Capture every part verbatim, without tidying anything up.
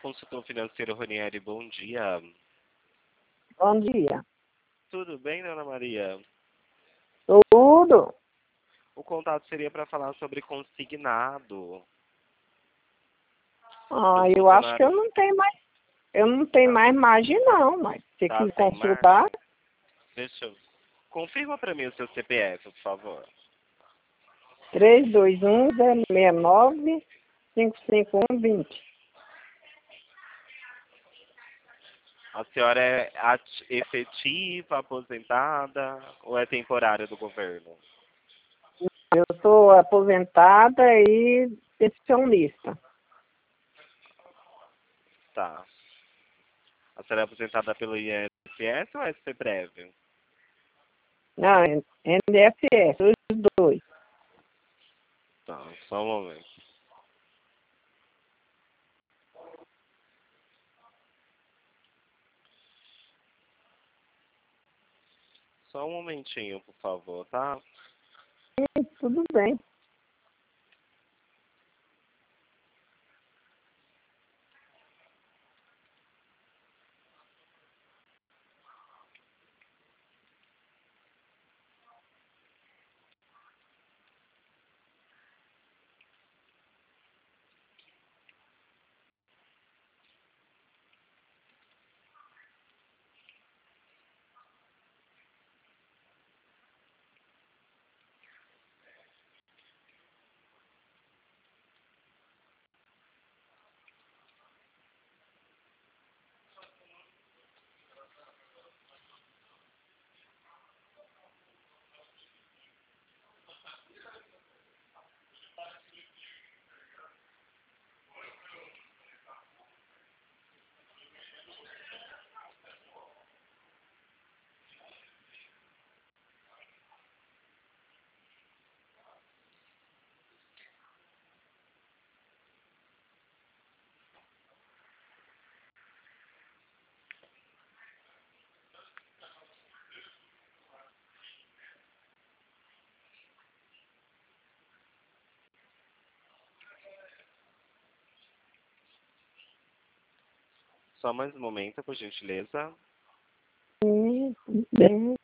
consultor financeiro Ronieri, bom dia. Bom dia. Tudo bem, dona Maria? Tudo. O contato seria para falar sobre consignado. Ah, Os eu acho que eu funcionários- não tenho mais, eu não tenho mais margem não, mas se Tá quiser sem consultar, margem? Deixa eu... Confirma para mim o seu C P F, por favor. três dois um zero seis nove cinco cinco um dois zero. A senhora é ati- efetiva, aposentada ou é temporária do governo? Eu sou aposentada e pensionista. Tá. A senhora é aposentada pelo I N S S ou S P Prévio? Não, N F S, os dois. Tá, só um momento. Só um momentinho, por favor, tá? Tudo bem. Só mais um momento, por gentileza. Sim, tudo bem.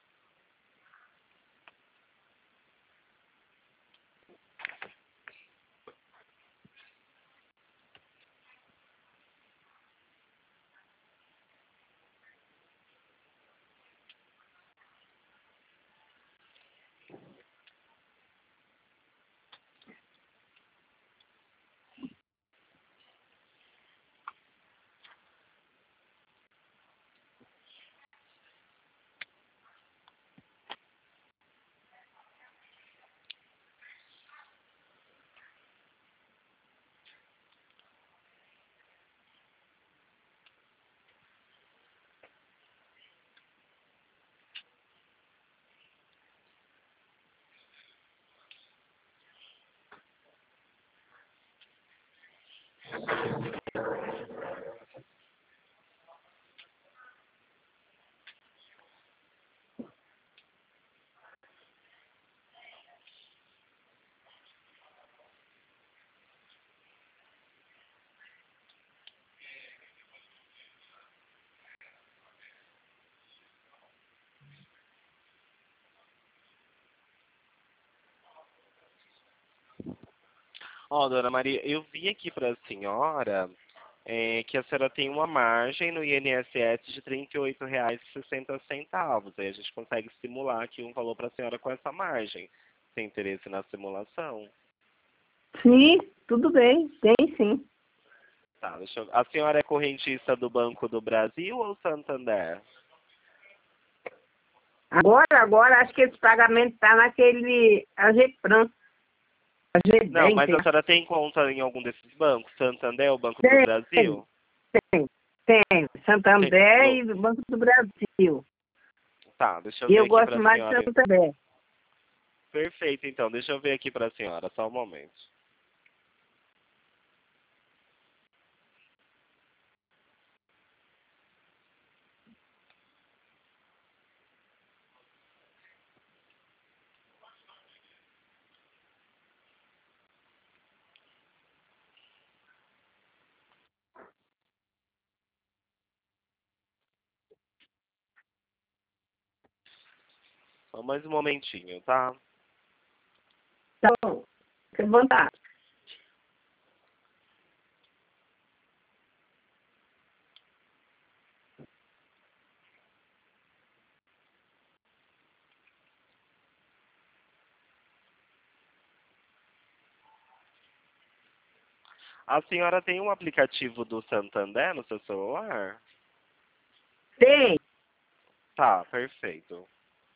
Ó, dona Maria, eu vi aqui para a senhora é, que a senhora tem uma margem no I N S S de trinta e oito reais e sessenta centavos. Aí a gente consegue simular aqui um valor para a senhora com essa margem. Tem interesse na simulação? Sim, tudo bem. Tem sim. Tá, deixa eu... A senhora é correntista do Banco do Brasil ou Santander? Agora, agora acho que esse pagamento está naquele A G Pran. A G Não, mas Bank. a senhora tem conta em algum desses bancos? Santander ou Banco do Tem, Brasil? tem, tem. Tem, Santander no... e Banco do Brasil. Tá, deixa eu E ver eu aqui gosto para a mais de senhora. Santander. Perfeito, então. Deixa eu ver aqui para a senhora, só um momento. Só mais um momentinho, tá? Tá bom. Fica à vontade. A senhora tem um aplicativo do Santander no seu celular? Tem. Tá, perfeito.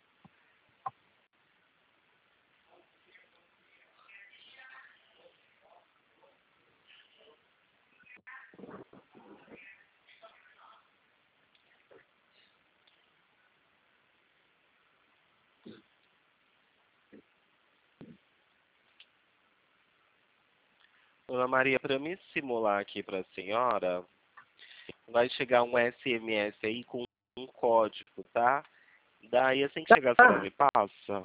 Dona Maria, para me simular aqui para a senhora, vai chegar um S M S aí com um código, tá? Daí, assim que chegar, a senhora me passa?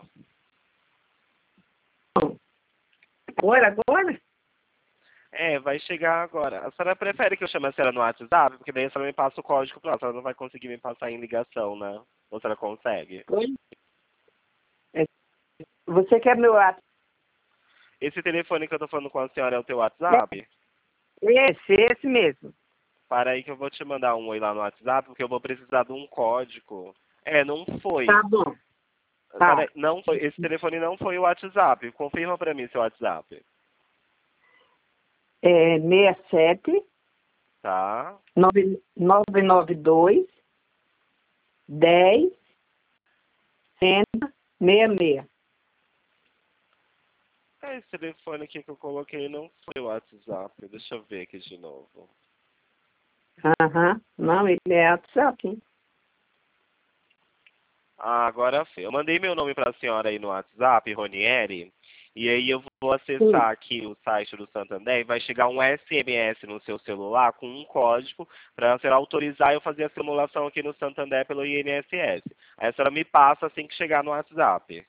Agora, agora? É, vai chegar agora. A senhora prefere que eu chame a senhora no WhatsApp? Porque daí a senhora me passa o código pra ela. A senhora não vai conseguir me passar em ligação, né? Ou a senhora consegue? Oi? É, Você quer meu WhatsApp? Esse telefone que eu tô falando com a senhora é o teu WhatsApp? Esse, esse mesmo. Para aí que eu vou te mandar um oi lá no WhatsApp, porque eu vou precisar de um código. É, não foi. Tá bom. Para Tá. aí, não foi. Esse telefone não foi o WhatsApp. Confirma pra mim seu WhatsApp. É seis sete Tá? nove nove dois dez seis seis. É, esse telefone aqui que eu coloquei não foi o WhatsApp. Deixa eu ver aqui de novo. Aham. Não, ele é WhatsApp. Hein? Ah, agora foi. Eu mandei meu nome para a senhora aí no WhatsApp, Ronieri, e aí eu vou acessar aqui o site do Santander e vai chegar um S M S no seu celular com um código para a senhora autorizar eu fazer a simulação aqui no Santander pelo I N S S. Aí a senhora me passa assim que chegar no WhatsApp.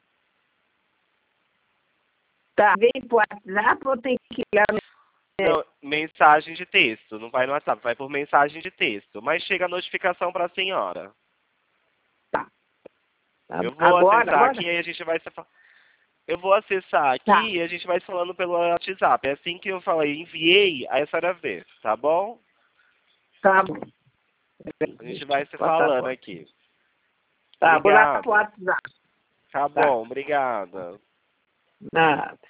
Tá. Vem pro WhatsApp ou tem que ir lá no... Não, mensagem de texto, não vai no WhatsApp, vai por mensagem de texto, mas chega a notificação para a senhora. Tá. Tá. Eu vou Agora, acessar agora? aqui e a gente vai se fa- Eu vou acessar aqui Tá. e a gente vai falando pelo WhatsApp. É assim que eu falei, enviei, aí a senhora vê, tá bom? Tá bom. A gente vai se Corta falando fora. aqui. Tá, vou lá pro Obrigado. WhatsApp. Tá Tá. bom, obrigada. Nada.